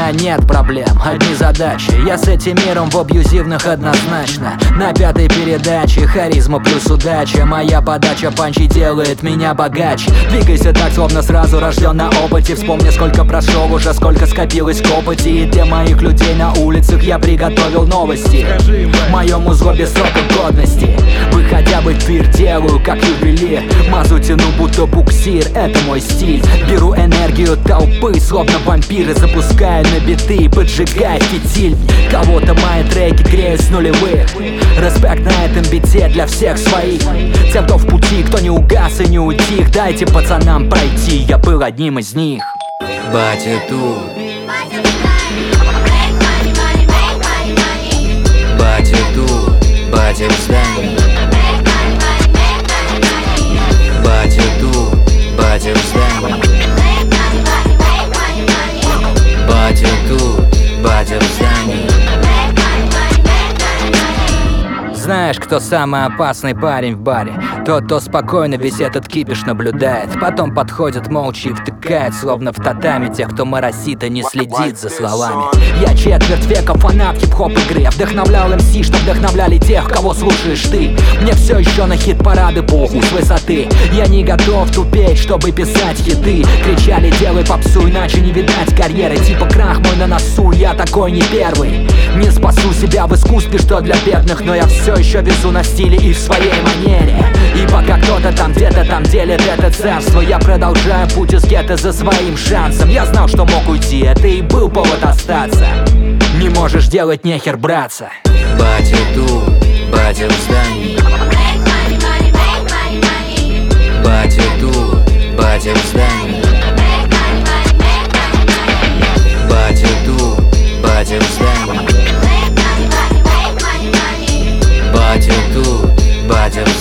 меня нет проблем, одни задачи. Я с этим миром в абьюзивных однозначно. На пятой передаче харизма плюс удача. Моя подача панчи делает меня богаче. Двигайся так, словно сразу рожден на опыте. Вспомни, сколько прошел уже, сколько скопилось копоти. И для моих людей на улицах я приготовил новости. Моему злобе срока годности. Выходя в эфир, делаю как ювелир. Мазу тяну, будто буксир, это мой стиль. Беру энергию толпы, словно вампиры. Запускаю на биты, поджигая фитиль. Кого-то мои треки греют с нулевых. Респект на этом бите для всех своих. Тем, кто в пути, кто не угас и не утих. Дайте пацанам пройти, я был одним из них. Батя тут, батя тут, батя в здании. Батя тут, батя в здании. Батя тут, батя в здании. Знаешь, кто самый опасный парень в баре? Тот, кто спокойно весь этот кипиш наблюдает. Потом подходит молча и втыкает, словно в татами, тех, кто моросит и не следит за словами. Я четверть века фанат хип-хоп игры. Я вдохновлял МС, что вдохновляли тех, кого слушаешь ты. Мне все еще на хит-парады похуй с высоты. Я не готов тупеть, чтобы писать хиты. Кричали, делай попсу, иначе не видать карьеры. Типа крах мой на носу, я такой не первый. Не спасу себя в искусстве, что для бедных, но я все еще везу на стиле и в своей манере. И пока кто-то там где-то там делит это царство, я продолжаю путь из гетто за своим шансом. Я знал, что мог уйти, это и был повод остаться. Не можешь делать, нехер браться. Батя тут, батя в здании. Батя тут, батя в здании. Батя тут, батя в здании. Батя тут, батя в